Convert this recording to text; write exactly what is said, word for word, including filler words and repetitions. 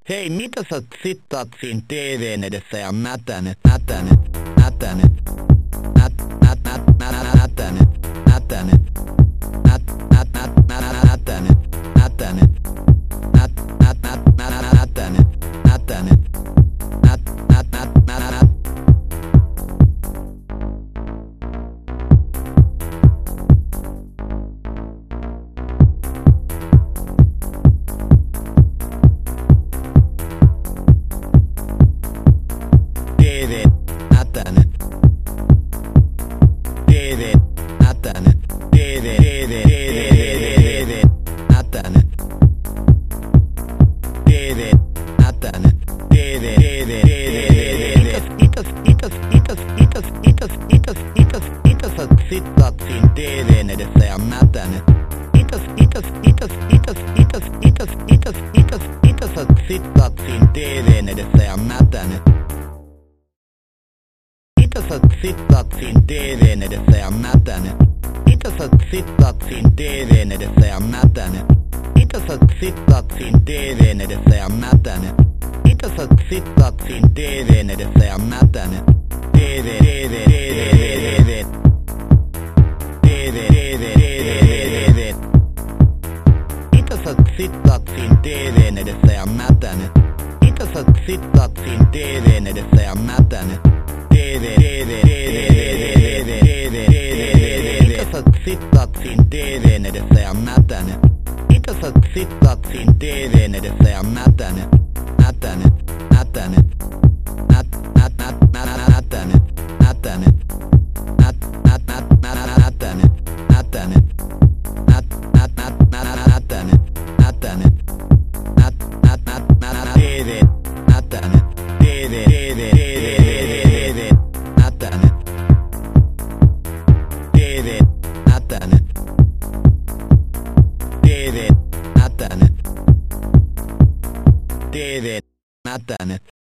Hei, mitä sä sittaat siinä T V:n edessä ja mätänet, mätänet, mätänet, mät, mät, mät, mät, mätänet, mätänet, mät, mät, mät, mät, mätänet, mätänet, mät, mät, mät, mät, mätänet, mätänet, mät, mät, mät, mät. Sittaat siinä T V:n edessä ja mätänet. Itäs, itäs, itäs, itäs, itäs, itäs, itäs, itäs, itäs, sä sittaat siinä T V:n edessä ja mätänet. Mitä sä sittaat siinä T V:n edessä ja mätänet? Mitä sä sittaat siinä T V:n edessä ja mätänet? Mitä sä sittaat siinä T V:n edessä ja mätänet? Mitä sä sittaat siinä T V:n edessä ja mätänet? T V, T V, T V, T V. Mitä sä sittaat siinä T V:n edessä ja mätänet? Mitä sä sittaat siinä T V:n edessä ja mätänet? T V, T V, T V, mitä sä sittaat siinä T V:n edessä ja mätänet? Mitä sä sittaat siinä T V:n edessä ja mätänet? Mätänet, mätänet, mät, mät, mät, mät, mätänet, mätänet, mät, mät, mät, mät, mätänet, mätänet, mät, mät, mät, mät, mätänet, mätänet, mät, mät, mät, mät, T V, mätänet, T V, T V, T V, mätänet, T V, mätänet, T V, mätänet, T V, mätänet.